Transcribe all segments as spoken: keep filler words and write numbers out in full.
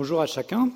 Bonjour à chacun.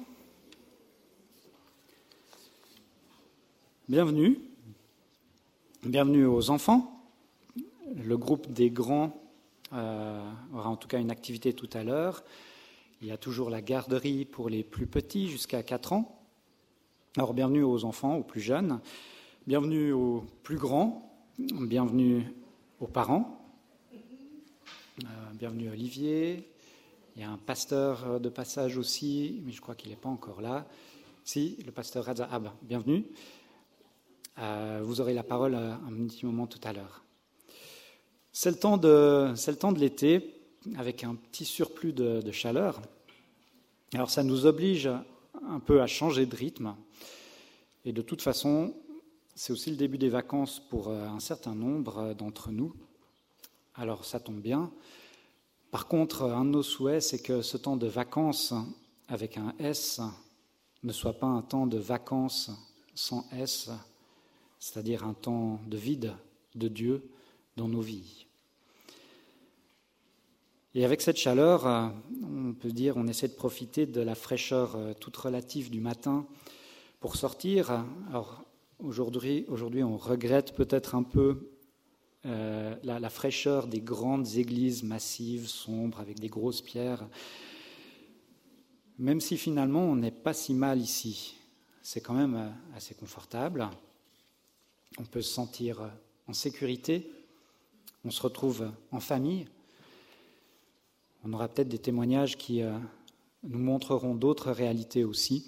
Bienvenue. Bienvenue aux enfants. Le groupe des grands euh, aura en tout cas une activité tout à l'heure. Il y a toujours la garderie pour les plus petits jusqu'à quatre ans. Alors bienvenue aux enfants, aux plus jeunes. Bienvenue aux plus grands. Bienvenue aux parents. Euh, bienvenue Olivier. Il y a un pasteur de passage aussi, mais je crois qu'il n'est pas encore là. Si, le pasteur Raza. Ah ben, bienvenue. Euh, vous aurez la parole un petit moment tout à l'heure. C'est le temps de, c'est le temps de l'été, avec un petit surplus de, de chaleur. Alors ça nous oblige un peu à changer de rythme. Et de toute façon, c'est aussi le début des vacances pour un certain nombre d'entre nous. Alors ça tombe bien. Par contre, un de nos souhaits, c'est que ce temps de vacances avec un S ne soit pas un temps de vacances sans S, c'est-à-dire un temps de vide de Dieu dans nos vies. Et avec cette chaleur, on peut dire, on essaie de profiter de la fraîcheur toute relative du matin pour sortir. Alors aujourd'hui, aujourd'hui on regrette peut-être un peu Euh, la, la fraîcheur des grandes églises massives, sombres, avec des grosses pierres. Même si finalement on n'est pas si mal ici, c'est quand même assez confortable. On peut se sentir en sécurité, on se retrouve en famille. On aura peut-être des témoignages qui euh, nous montreront d'autres réalités aussi.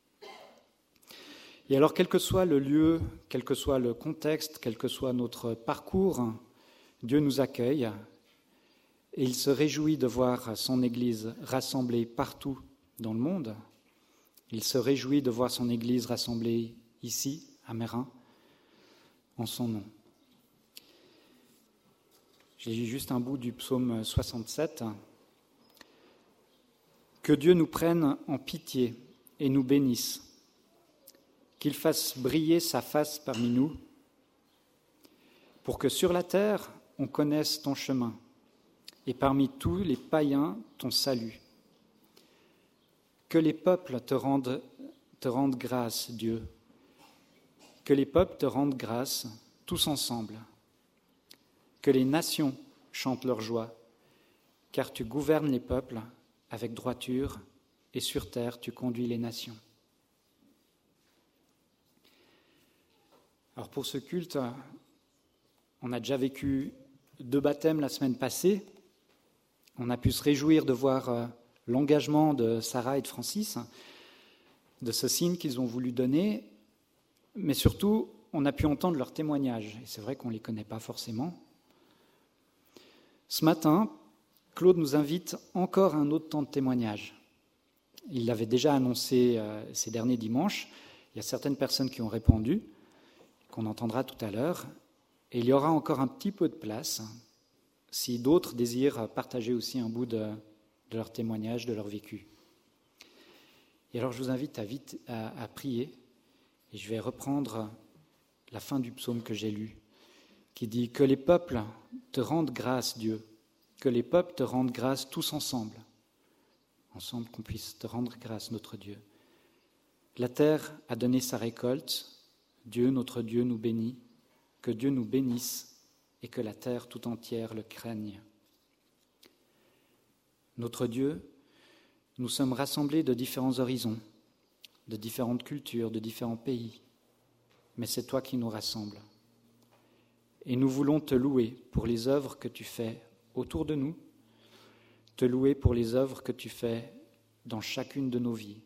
Et alors, quel que soit le lieu, quel que soit le contexte, quel que soit notre parcours, Dieu nous accueille et il se réjouit de voir son Église rassemblée partout dans le monde. Il se réjouit de voir son Église rassemblée ici, à Meyrin, en son nom. J'ai lu juste un bout du psaume soixante-sept. « Que Dieu nous prenne en pitié et nous bénisse. Qu'il fasse briller sa face parmi nous, pour que sur la terre, on connaisse ton chemin, et parmi tous les païens, ton salut. Que les peuples te rendent, te rendent grâce, Dieu. Que les peuples te rendent grâce, tous ensemble. Que les nations chantent leur joie, car tu gouvernes les peuples avec droiture, et sur terre, tu conduis les nations. » Alors pour ce culte, on a déjà vécu deux baptêmes la semaine passée. On a pu se réjouir de voir l'engagement de Sarah et de Francis, de ce signe qu'ils ont voulu donner, mais surtout, on a pu entendre leurs témoignages. Et c'est vrai qu'on ne les connaît pas forcément. Ce matin, Claude nous invite encore à un autre temps de témoignage. Il l'avait déjà annoncé euh, ces derniers dimanches. Il y a certaines personnes qui ont répondu, qu'on entendra tout à l'heure, et il y aura encore un petit peu de place si d'autres désirent partager aussi un bout de, de leur témoignage, de leur vécu. Et alors je vous invite à vite à, à prier, et je vais reprendre la fin du psaume que j'ai lu, qui dit « Que les peuples te rendent grâce, Dieu, que les peuples te rendent grâce tous ensemble, ensemble qu'on puisse te rendre grâce, notre Dieu. La terre a donné sa récolte, Dieu, notre Dieu, nous bénit, que Dieu nous bénisse et que la terre tout entière le craigne. Notre Dieu, nous sommes rassemblés de différents horizons, de différentes cultures, de différents pays, mais c'est toi qui nous rassembles. Et nous voulons te louer pour les œuvres que tu fais autour de nous, te louer pour les œuvres que tu fais dans chacune de nos vies.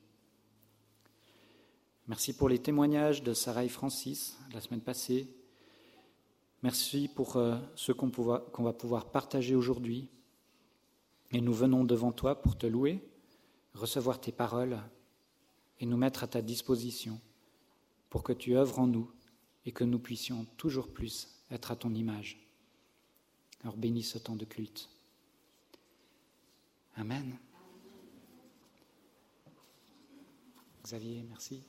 Merci pour les témoignages de Sarah et Francis la semaine passée. Merci pour euh, ce qu'on, pouvoir, qu'on va pouvoir partager aujourd'hui. Et nous venons devant toi pour te louer, recevoir tes paroles et nous mettre à ta disposition pour que tu œuvres en nous et que nous puissions toujours plus être à ton image. Alors bénis ce temps de culte. Amen. Xavier, merci.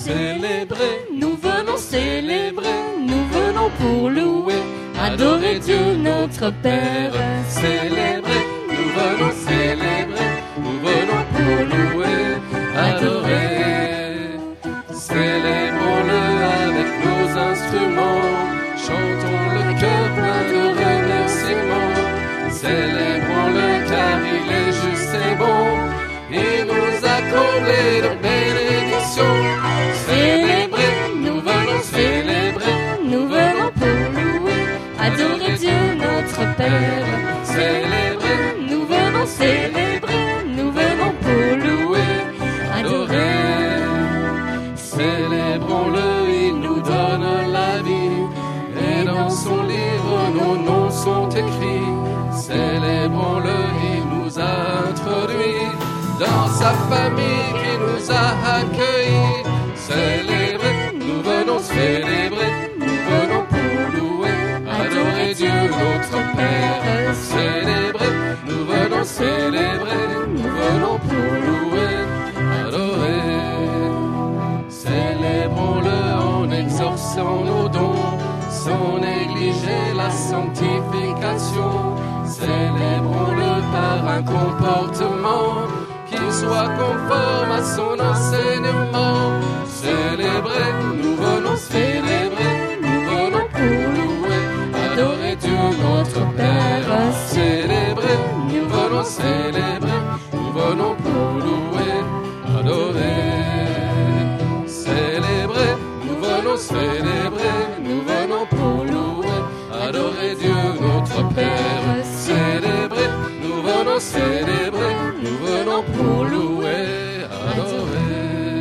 célébrer, nous venons célébrer, nous venons pour louer, adorer Dieu notre Père. Célébrer, nous venons célébrer, nous venons pour louer, adorer. Célébrons-le avec nos instruments, chantons le cœur plein de remerciements. Célébrons-le car il est juste et bon, il nous a comblés de bénédictions. Célébrer, nous venons célébrer, nous venons pour louer, adorer Dieu notre Père. Célébrer, nous venons célébrer, nous venons pour louer, adorer. Célébrons-le, il nous donne la vie, et dans son livre nos noms sont écrits. Célébrons-le, il nous a introduits dans sa famille qui nous a accueillis. Célébrer, nous venons célébrer, nous venons pour louer, adorer Dieu notre Père. Célébrer, nous venons célébrer, nous venons pour louer, adorer. Célébrons-le en exaucant nos dons, sans négliger la sanctification. Célébrons-le par un comportement qui soit conforme à son enseignement. Célébrer, nous venons célébrer, nous venons pour louer, adorer Dieu notre Père. Célébrer, nous venons célébrer, nous venons pour louer, adorer. Célébrer, nous venons célébrer, nous venons pour louer, adorer Dieu notre Père. Célébrer, nous venons célébrer, nous venons pour louer, adorer.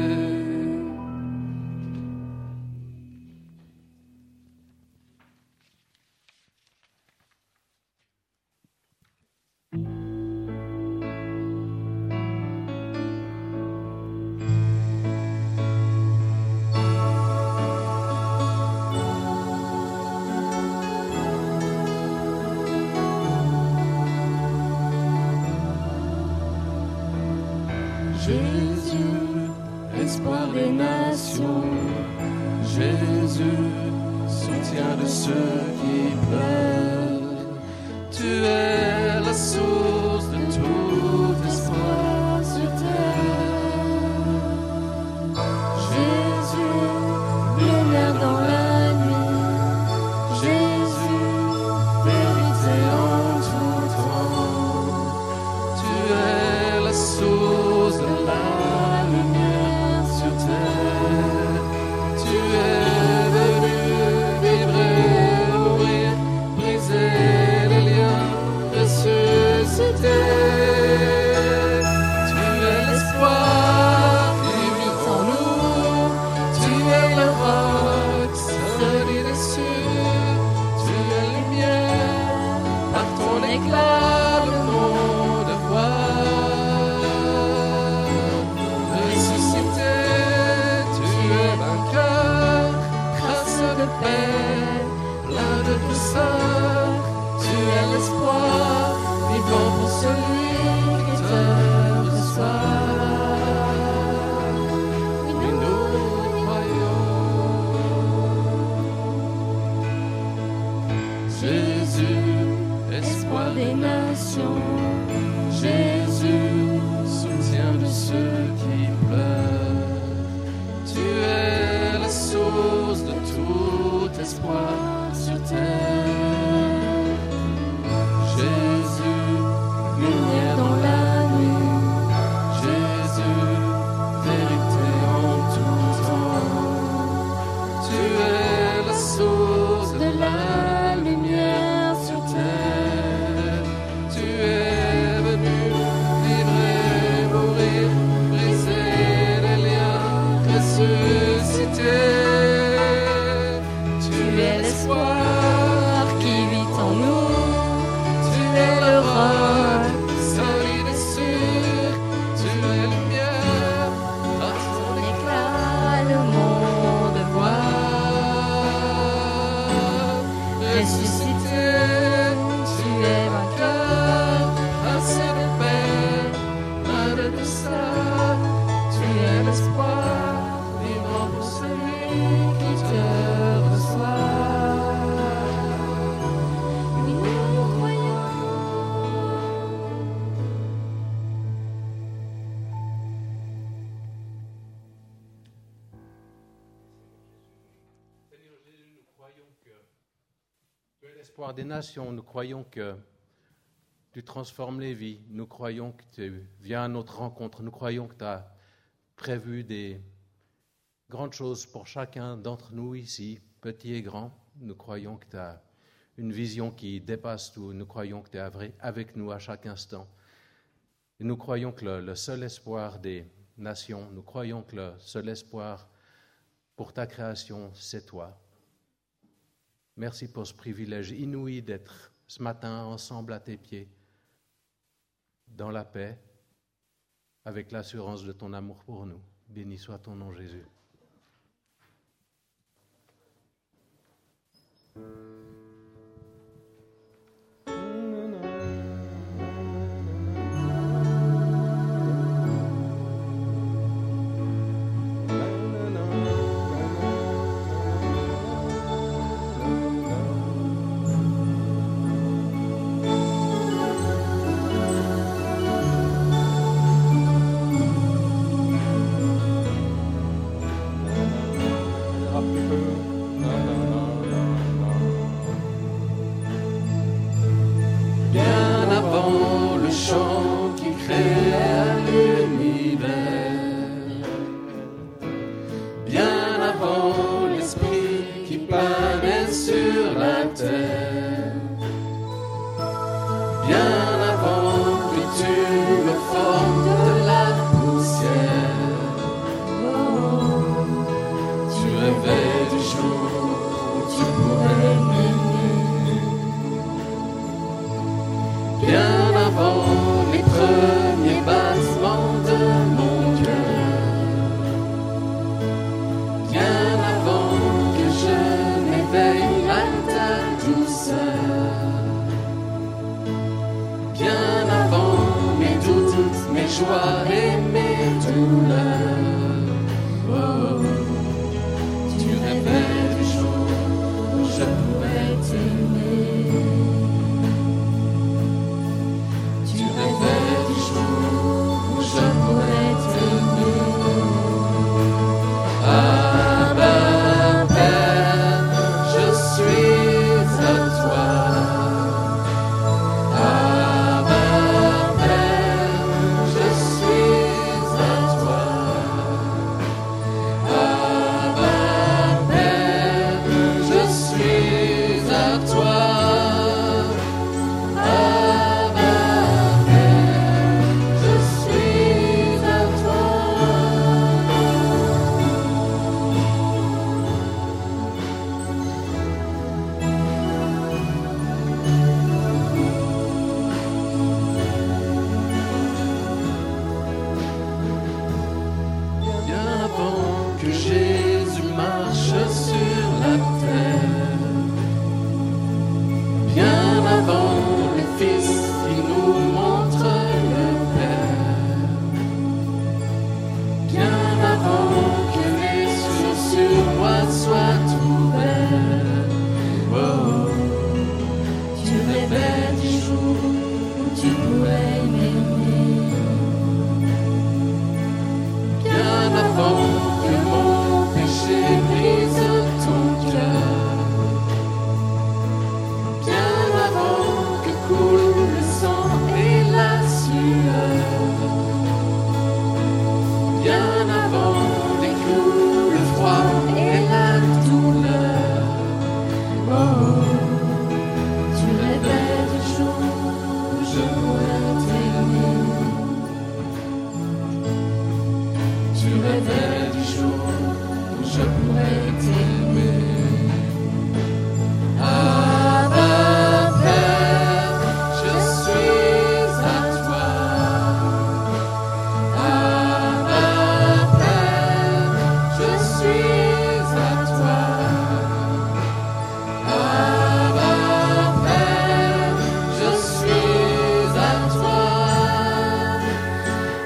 Jésus, espoir des nations, Jésus, soutien de ceux qui pleurent. Tu es la source de tout espoir sur terre. Jésus, lumière dans la nuit, Jésus, vérité en tout temps. Tu es la source de la lumière sur terre. Tu es venu vivre et mourir, briser les liens, ressusciter. Tu es l'espoir qui vit en nous. Tu es le roc solide et sûr. Tu es lumière, par ton éclat le monde voit. Ressuscité, tu es vainqueur, trace de paix, plein de douceur. Tu es l'espoir, vivant pour celui qui te reçoit. Et nous croyons. Jésus, espoir des nations, Jésus, soutien de ceux qui pleurent. Tu es la source de tout espoir sur terre. Jésus, lumière dans la nuit, Jésus, vérité en tout temps. Tu es la source de la lumière sur terre. Tu es venu vivre et mourir, briser les liens, ressusciter. Tu es l'espoir qui vit en nous. Tu es le roc solide et sûr. Tu es lumière, par ton éclat le monde voit. Ressuscité, tu es vainqueur, assez de paix, plein de douceur. Tu es l'espoir, vivant pour Tu es l'espoir des nations. Nous croyons que tu transformes les vies. Nous croyons que tu viens à notre rencontre. Nous croyons que tu as prévu des grandes choses pour chacun d'entre nous ici, petits et grands. Nous croyons que tu as une vision qui dépasse tout. Nous croyons que tu es avec nous à chaque instant. Et nous croyons que le, le seul espoir des nations, nous croyons que le seul espoir pour ta création, c'est toi. Merci pour ce privilège inouï d'être ce matin ensemble à tes pieds, dans la paix, avec l'assurance de ton amour pour nous. Béni soit ton nom, Jésus.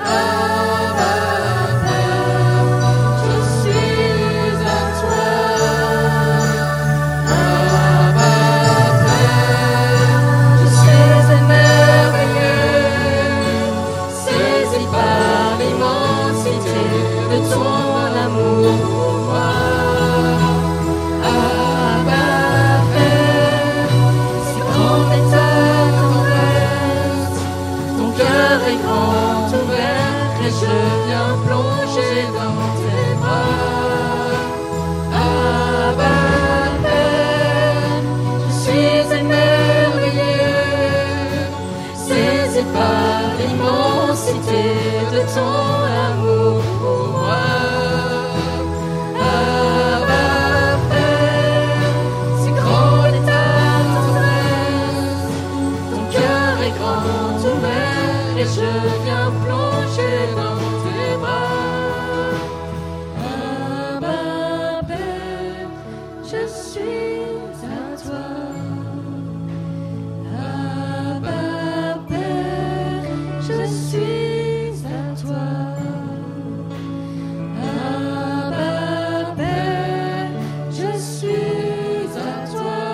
Je suis à toi. je viens plonger dans tes bras. Abba, Père, je suis émerveillé, saisi par l'immensité de ton amour pour moi. Abba, Père, c'est grand est ta tendresse, ton cœur est grand ouvert et je viens plonger dans tes bras. Abba, Père, je suis à toi. Abba, Père, je suis à toi. Abba, Père, je suis à toi.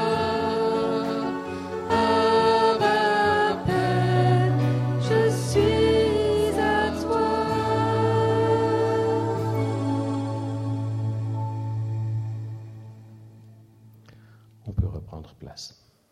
Abba, Père, je suis à toi. On peut reprendre place.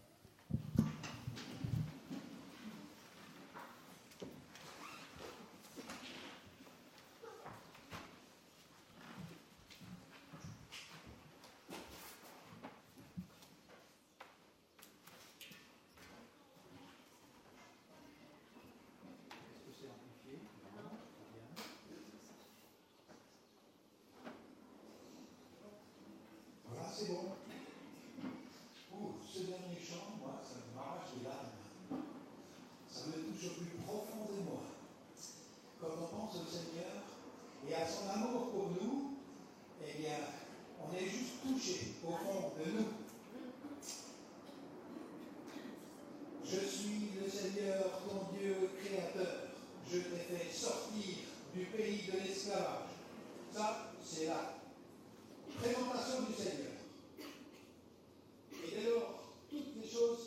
Voilà, c'est bon. Oh, ce dernier chant, moi, ça m'arrache les larmes. Ça me touche au plus profond de moi. Quand on pense au Seigneur et à son amour pour nous, eh bien, on est juste touché au fond de nous. Je suis le Seigneur, ton Dieu créateur. Je t'ai fait sortir du pays de l'esclavage. Ça, c'est la présentation du Seigneur. Et dès lors, toutes les choses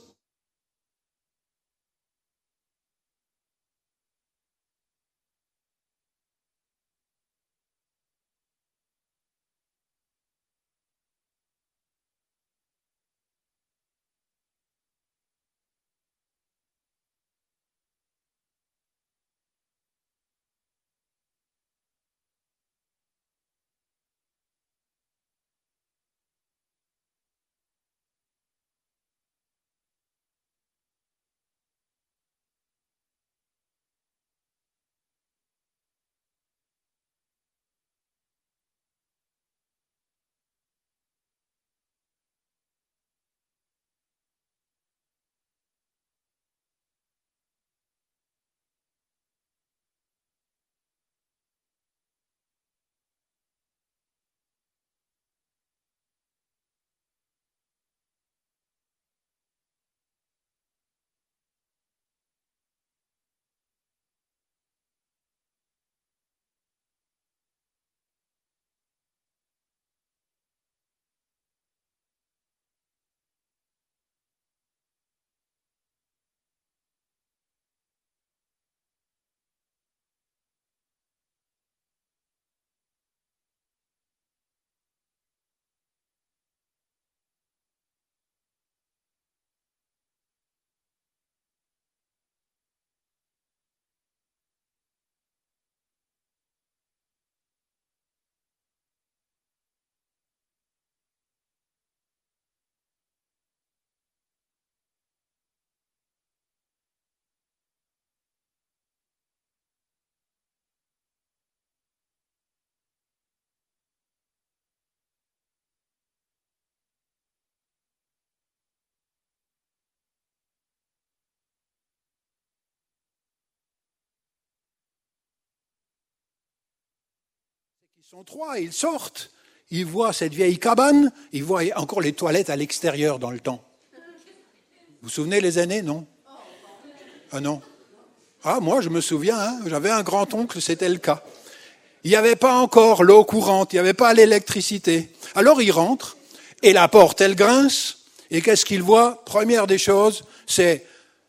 Ils sont trois, ils sortent, ils voient cette vieille cabane, ils voient encore les toilettes à l'extérieur dans le temps. Vous vous souvenez les années, non? Ah non. Ah, moi je me souviens, hein, j'avais un grand-oncle, c'était le cas. Il n'y avait pas encore l'eau courante, il n'y avait pas l'électricité. Alors ils rentrent, et la porte, elle grince, et qu'est-ce qu'ils voient? Première des choses, c'est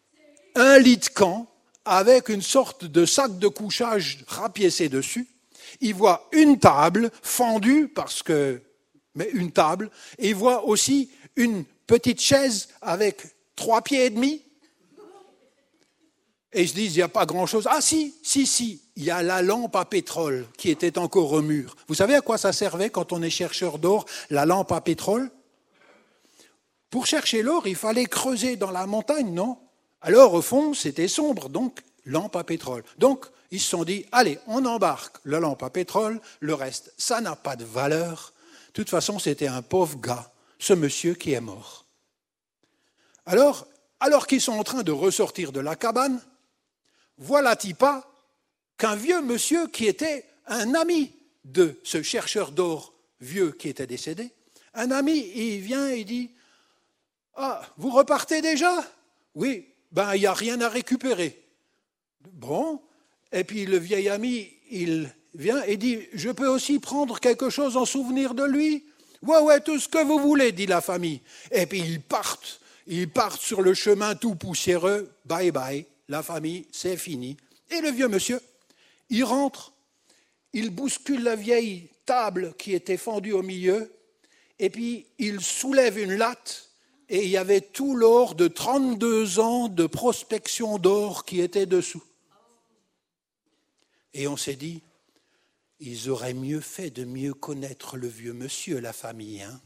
un lit de camp avec une sorte de sac de couchage rapiécé dessus. Il voit une table fendue, parce que, mais une table, et il voit aussi une petite chaise avec trois pieds et demi. Et ils se disent, il n'y a pas grand-chose. Ah si, si, si, il y a la lampe à pétrole qui était encore au mur. Vous savez à quoi ça servait quand on est chercheur d'or, la lampe à pétrole? Pour chercher l'or, il fallait creuser dans la montagne, non? Alors au fond, c'était sombre, donc lampe à pétrole. Donc ils se sont dit, allez, on embarque la lampe à pétrole, le reste, ça n'a pas de valeur. De toute façon, c'était un pauvre gars, ce monsieur qui est mort. Alors, alors qu'ils sont en train de ressortir de la cabane, voilà-t-il pas qu'un vieux monsieur qui était un ami de ce chercheur d'or vieux qui était décédé, un ami, il vient et il dit, « Ah, vous repartez déjà ?»« Oui, ben il n'y a rien à récupérer. » Bon, et puis le vieil ami, il vient et dit, « Je peux aussi prendre quelque chose en souvenir de lui ?»« Ouais, ouais, tout ce que vous voulez, dit la famille. » Et puis ils partent, ils partent sur le chemin tout poussiéreux, bye bye. La famille, c'est fini. Et le vieux monsieur, il rentre, il bouscule la vieille table qui était fendue au milieu, et puis il soulève une latte, et il y avait tout l'or de trente-deux ans de prospection d'or qui était dessous. Et on s'est dit, ils auraient mieux fait de mieux connaître le vieux monsieur, la famille. Hein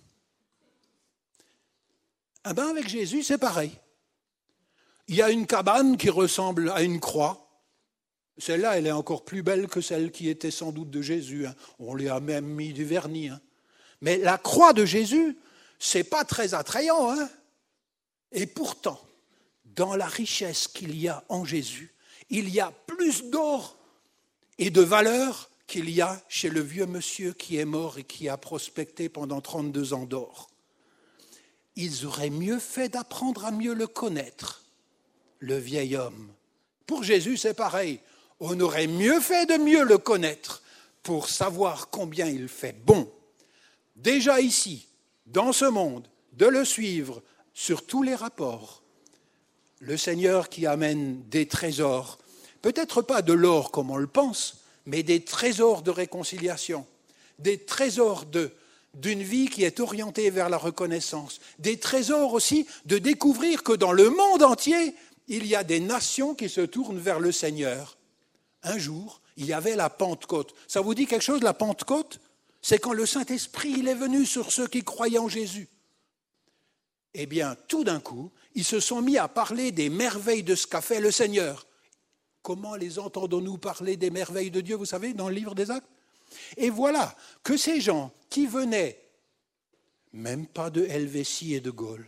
ah ben avec Jésus, c'est pareil. Il y a une cabane qui ressemble à une croix. Celle-là, elle est encore plus belle que celle qui était sans doute de Jésus. Hein. On lui a même mis du vernis. Hein. Mais la croix de Jésus, c'est pas très attrayant. Hein. Et pourtant, dans la richesse qu'il y a en Jésus, il y a plus d'or et de valeur qu'il y a chez le vieux monsieur qui est mort et qui a prospecté pendant trente-deux ans d'or. Ils auraient mieux fait d'apprendre à mieux le connaître. Le vieil homme. Pour Jésus, c'est pareil. On aurait mieux fait de mieux le connaître pour savoir combien il fait bon, déjà ici, dans ce monde, de le suivre sur tous les rapports. Le Seigneur qui amène des trésors, peut-être pas de l'or comme on le pense, mais des trésors de réconciliation, des trésors de, d'une vie qui est orientée vers la reconnaissance, des trésors aussi de découvrir que dans le monde entier, il y a des nations qui se tournent vers le Seigneur. Un jour, il y avait la Pentecôte. Ça vous dit quelque chose, la Pentecôte? C'est quand le Saint-Esprit il est venu sur ceux qui croyaient en Jésus. Eh bien, tout d'un coup, ils se sont mis à parler des merveilles de ce qu'a fait le Seigneur. Comment les entendons-nous parler des merveilles de Dieu, vous savez, dans le livre des Actes? Et voilà que ces gens qui venaient, même pas de Helvétie et de Gaule,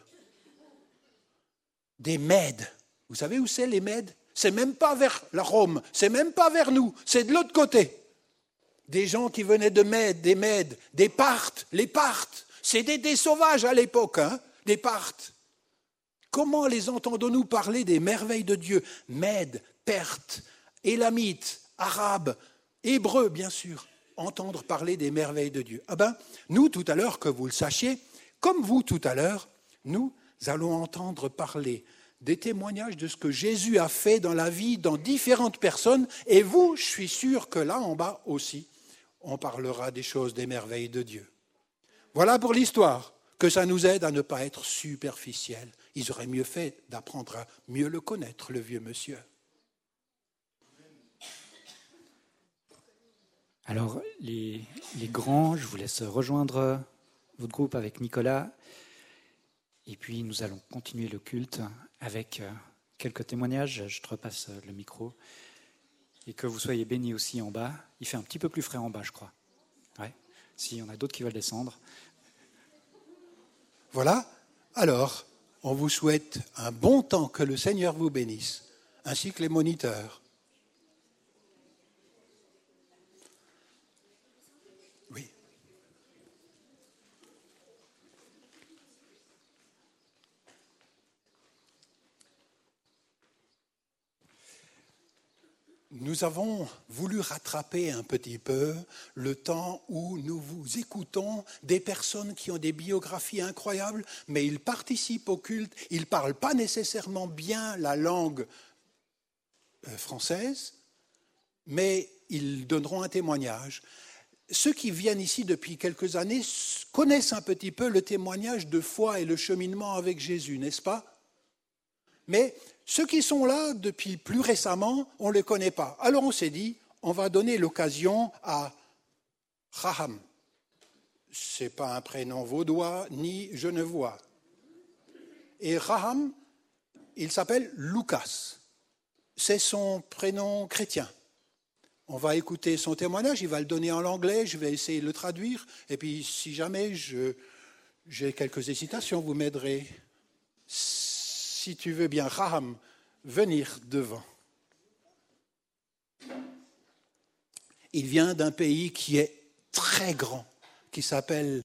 des Mèdes. Vous savez où c'est les Mèdes? C'est même pas vers la Rome, c'est même pas vers nous, c'est de l'autre côté. Des gens qui venaient de Mèdes, des Mèdes, des Parthes, les Parthes, c'était des sauvages à l'époque, hein, des Parthes. Comment les entendons-nous parler des merveilles de Dieu? Mèdes, Pertes, Élamites, Arabes, Hébreux, bien sûr, entendre parler des merveilles de Dieu. Ah ben, nous, tout à l'heure, que vous le sachiez, comme vous tout à l'heure, nous allons entendre parler des témoignages de ce que Jésus a fait dans la vie, dans différentes personnes. Et vous, je suis sûr que là, en bas aussi, on parlera des choses, des merveilles de Dieu. Voilà pour l'histoire, que ça nous aide à ne pas être superficiels. Ils auraient mieux fait d'apprendre à mieux le connaître, le vieux monsieur. Alors, les, les grands, je vous laisse rejoindre votre groupe avec Nicolas. Et puis, nous allons continuer le culte avec quelques témoignages. Je te repasse le micro. Et que vous soyez bénis aussi en bas. Il fait un petit peu plus frais en bas, je crois. Ouais. Si on a d'autres qui veulent descendre. Voilà. Alors, on vous souhaite un bon temps, que le Seigneur vous bénisse, ainsi que les moniteurs. Oui. Nous avons voulu rattraper un petit peu le temps où nous vous écoutons des personnes qui ont des biographies incroyables, mais ils participent au culte, ils ne parlent pas nécessairement bien la langue française, mais ils donneront un témoignage. Ceux qui viennent ici depuis quelques années connaissent un petit peu le témoignage de foi et le cheminement avec Jésus, n'est-ce pas ? Mais ceux qui sont là depuis plus récemment, on ne les connaît pas. Alors on s'est dit, on va donner l'occasion à Raham. Ce n'est pas un prénom vaudois ni genevois. Et Raham, il s'appelle Lucas. C'est son prénom chrétien. On va écouter son témoignage, il va le donner en anglais, je vais essayer de le traduire. Et puis si jamais je, j'ai quelques hésitations, vous m'aiderez. Si tu veux bien, Raham, venir devant. Il vient d'un pays qui est très grand, qui s'appelle